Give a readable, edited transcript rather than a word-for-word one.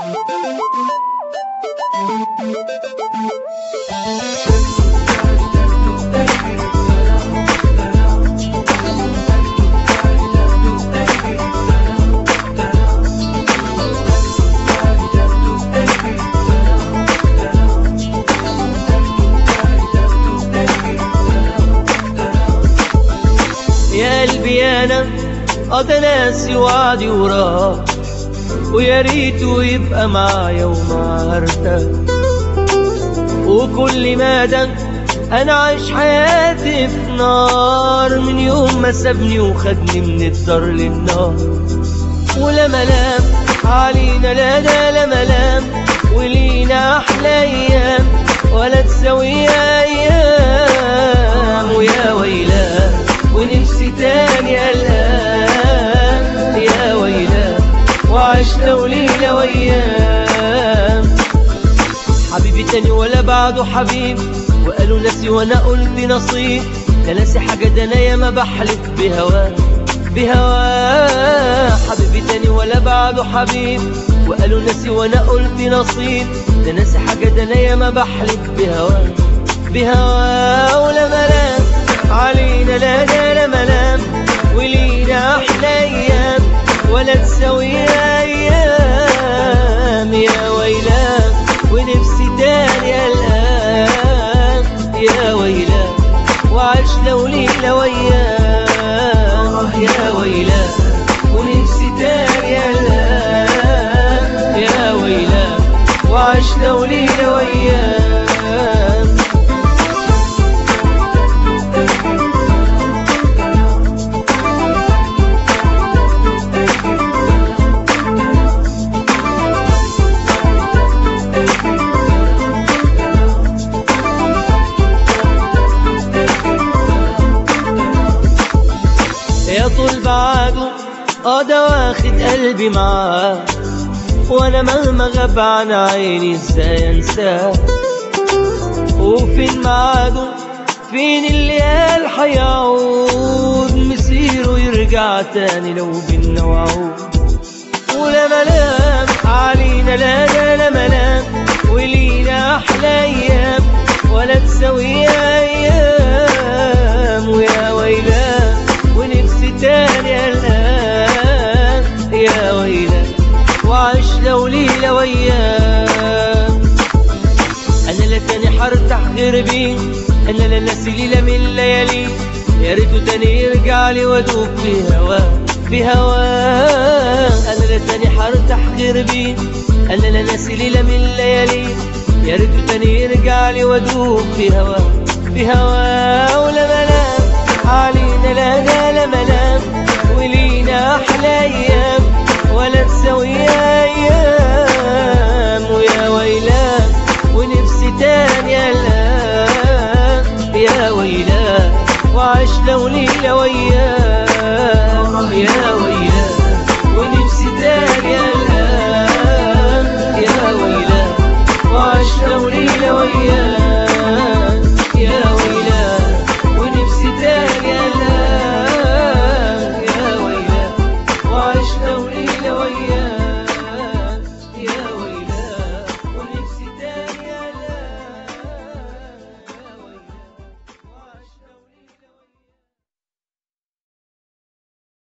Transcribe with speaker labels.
Speaker 1: يا قلبي انا ده ناسي وعدي وراه، ويا ريته يبقى معايا ومعاه ارتاح. وكل مدى انا عايش حياتي في نار، من يوم ما سابني وخدني من الدار للنار. ولا ملام علينا، لا ده لا ملام، ولينا احلى ايام ولا تساوي ايام. ويا ويلاه ونفسي تاني الآن، يا ويلاه وعشنا وليلة وأيام. حبيبي تاني ولا بعده حبيب، وقالوا ناسي وانا قلت نصيب. لا ناسي حاجة ده انا ياما بحلف بهواه بهواه. حبيبي تاني ولا بعده حبيب، وقالوا ناسي وانا قلت نصيب. لا ناسي حاجة ده انا ياما بحلف بهواه بهواه. ولا ملام علينا، لا ده لا ملام، ولينا احلى ايام ولا تساوي ايام. يا ويلاه ونفسي تاني الان، يا ويلاه وعشنا وليلة وأيام. يا ويلاه ونفسي تاني الان، يا ويلاه وعشنا وليلة وأيام. يا طول بعده ده واخد قلبي معاه، وانا مهما غاب عن عيني ازاي انساه. وفين معاده فين اللي قال هيعود، مسيره يرجع تاني لو بينا وعود. ولا ملام علينا، لا ده لا ملام، ولينا احلى ايام ولا تساوي ايام. ويا ويلاه ونفسي تاني الآن، يا ويلاه وعشنا وليلة وأيام. أنا لا تاني حرتاح غير بيه، أنا لا ناسي ليلة من ليالي. يا ريته تاني يرجع لي وأدوب في هواه بهواه. أنا لا تاني حرتاح غير بيه، أنا لا ناسي ليلة من ليالي. يا ريته تاني يرجع لي وأدوب في هواه بهواه. ولا ملام علينا، لا لا لا ملام، ولينا أحلى أيام